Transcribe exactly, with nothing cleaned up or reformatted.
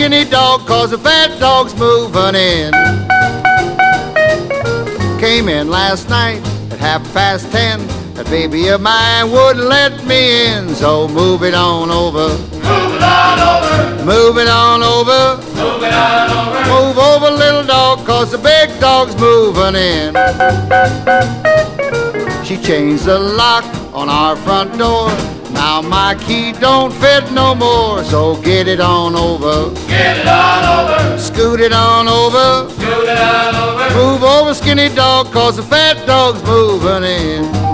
skinny dog, cause the fat dog's moving in. Came in last night at half past ten. That baby of mine wouldn't let me in, so move it on over. Move it on over. Move it on over. Move it on over. Move over, little dog, cause the big dog's moving in. She changed the lock on our front door. Now my key don't fit no more, so get it on over. Get it on over. Scoot it on over. Scoot it on over. Move over, skinny dog, cause the fat dog's moving in.